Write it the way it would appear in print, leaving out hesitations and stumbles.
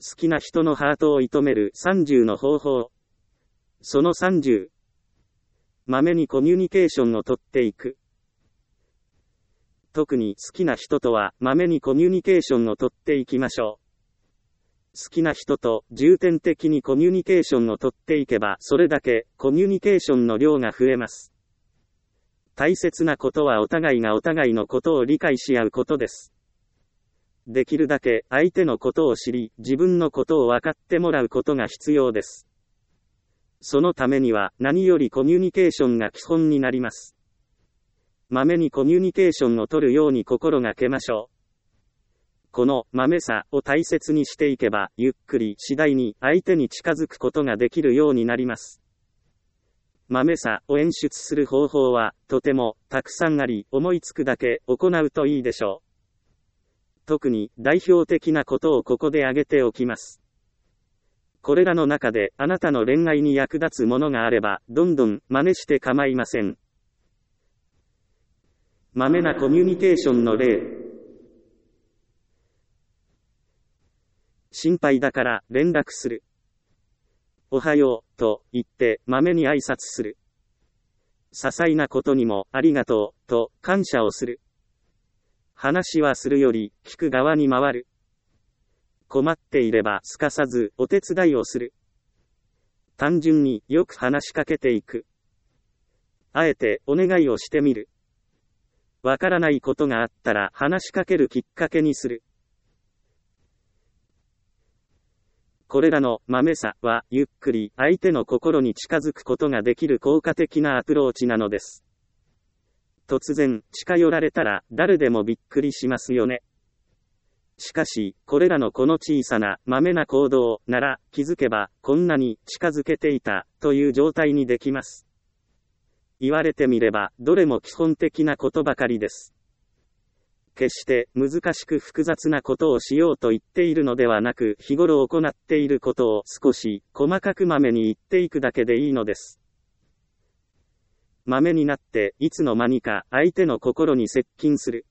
好きな人のハートを射止める30の方法。その30。まめにコミュニケーションをとっていく。特に好きな人とはまめにコミュニケーションをとっていきましょう。好きな人と重点的にコミュニケーションをとっていけば、それだけコミュニケーションの量が増えます。大切なことはお互いがお互いのことを理解し合うことです。できるだけ相手のことを知り、自分のことを分かってもらうことが必要です。そのためには何よりコミュニケーションが基本になります。まめにコミュニケーションを取るように心がけましょう。このまめさを大切にしていけば、ゆっくり次第に相手に近づくことができるようになります。まめさを演出する方法は、とてもたくさんあり、思いつくだけ行うといいでしょう。特に代表的なことをここで挙げておきます。これらの中であなたの恋愛に役立つものがあれば、どんどん真似して構いません。まめなコミュニケーションの例。心配だから連絡する。おはようと言ってまめに挨拶する。些細なことにもありがとうと感謝をする。話はするより聞く側に回る。困っていればすかさずお手伝いをする。単純によく話しかけていく。あえてお願いをしてみる。わからないことがあったら話しかけるきっかけにする。これらのまめさは、ゆっくり相手の心に近づくことができる効果的なアプローチなのです。突然近寄られたら誰でもびっくりしますよね。しかし、これらのこの小さなまめな行動なら気づけばこんなに近づけていたという状態にできます。言われてみればどれも基本的なことばかりです。決して難しく複雑なことをしようと言っているのではなく、日頃行っていることを少し細かくまめに言っていくだけでいいのです。まめになっていつの間にか相手の心に接近する。